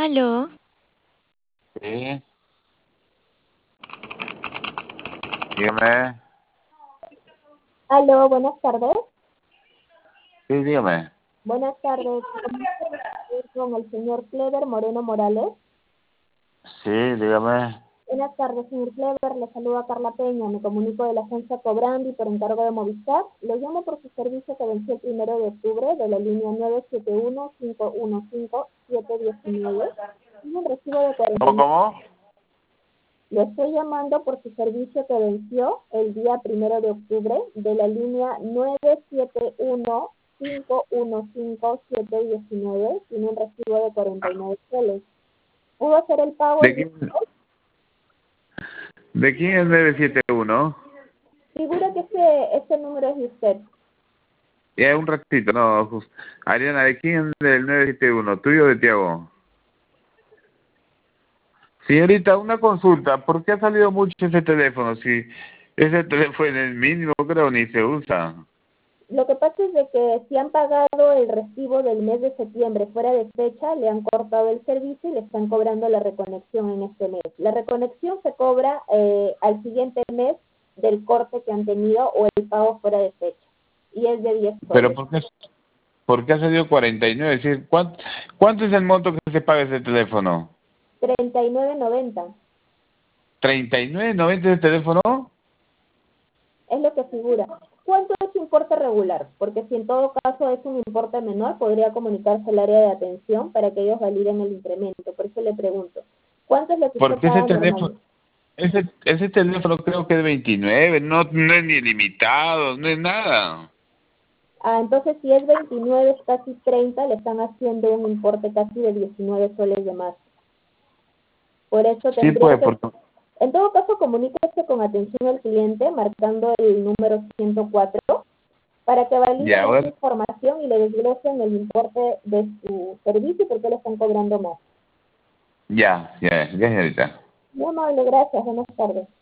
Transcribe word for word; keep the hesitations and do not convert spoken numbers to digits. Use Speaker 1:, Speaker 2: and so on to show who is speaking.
Speaker 1: Aló.
Speaker 2: Sí, dígame.
Speaker 3: Aló, buenas tardes.
Speaker 2: Sí, dígame.
Speaker 3: Buenas tardes. Con el señor Clever Moreno Morales.
Speaker 2: Sí, dígame.
Speaker 3: Buenas tardes, señor Clever. Le saluda Carla Peña. Me comunico de la agencia Cobrandi por encargo de Movistar. Lo llamo por su servicio que venció el primero de octubre de la línea nueve siete uno, cinco uno cinco, siete uno nueve. Tiene un recibo de cuarenta y
Speaker 2: ¿Cómo,
Speaker 3: nueve.
Speaker 2: cómo?
Speaker 3: Le estoy llamando por su servicio que venció el día primero de octubre de la línea nueve siete uno, cinco uno cinco, siete uno nueve. Tiene un recibo de cuarenta y nueve soles. ¿Pudo hacer el pago
Speaker 2: ¿De
Speaker 3: el día
Speaker 2: quién,
Speaker 3: de hoy?
Speaker 2: ¿de quién es nueve siete uno?
Speaker 3: Figura que ese, ese número es de usted.
Speaker 2: Ya, un ratito, no. Jus- Ariana, ¿de quién es el nueve siete uno? ¿Tuyo o de Tiago? Señorita, una consulta. ¿Por qué ha salido mucho ese teléfono? Si ese teléfono en el mínimo creo ni se usa.
Speaker 3: Lo que pasa es de que si han pagado el recibo del mes de septiembre fuera de fecha, le han cortado el servicio y le están cobrando la reconexión en este mes. La reconexión se cobra eh, al siguiente mes del corte que han tenido o el pago fuera de fecha. Y es de diez
Speaker 2: ¿Pero
Speaker 3: soles.
Speaker 2: por qué, por qué ha salido cuarenta y nueve? Es decir, ¿cuánto, ¿cuánto es el monto que se paga ese teléfono?
Speaker 3: treinta y nueve noventa.
Speaker 2: ¿treinta y nueve noventa ese teléfono?
Speaker 3: Es lo que figura. ¿Cuánto es su importe regular? Porque si en todo caso es un importe menor, podría comunicarse al área de atención para que ellos validen el incremento. Por eso le pregunto, ¿cuánto es lo que usted
Speaker 2: Porque ese
Speaker 3: paga
Speaker 2: teléfono,
Speaker 3: normalmente?
Speaker 2: ese, ese teléfono creo que es veintinueve, no, no es ni limitado, no es nada.
Speaker 3: Ah, entonces si es veintinueve, casi treinta, le están haciendo un importe casi de diecinueve soles de más. Por eso
Speaker 2: Sí,
Speaker 3: tendría
Speaker 2: pues,
Speaker 3: que,
Speaker 2: porque...
Speaker 3: en todo caso, comuníquese con atención al cliente marcando el número ciento cuatro para que
Speaker 2: Ya,
Speaker 3: validen esta
Speaker 2: ahora...
Speaker 3: información y le desglosen el importe de su servicio y por qué le están cobrando más.
Speaker 2: Ya, ya, ya, señorita.
Speaker 3: Muy amable, gracias. Buenas tardes.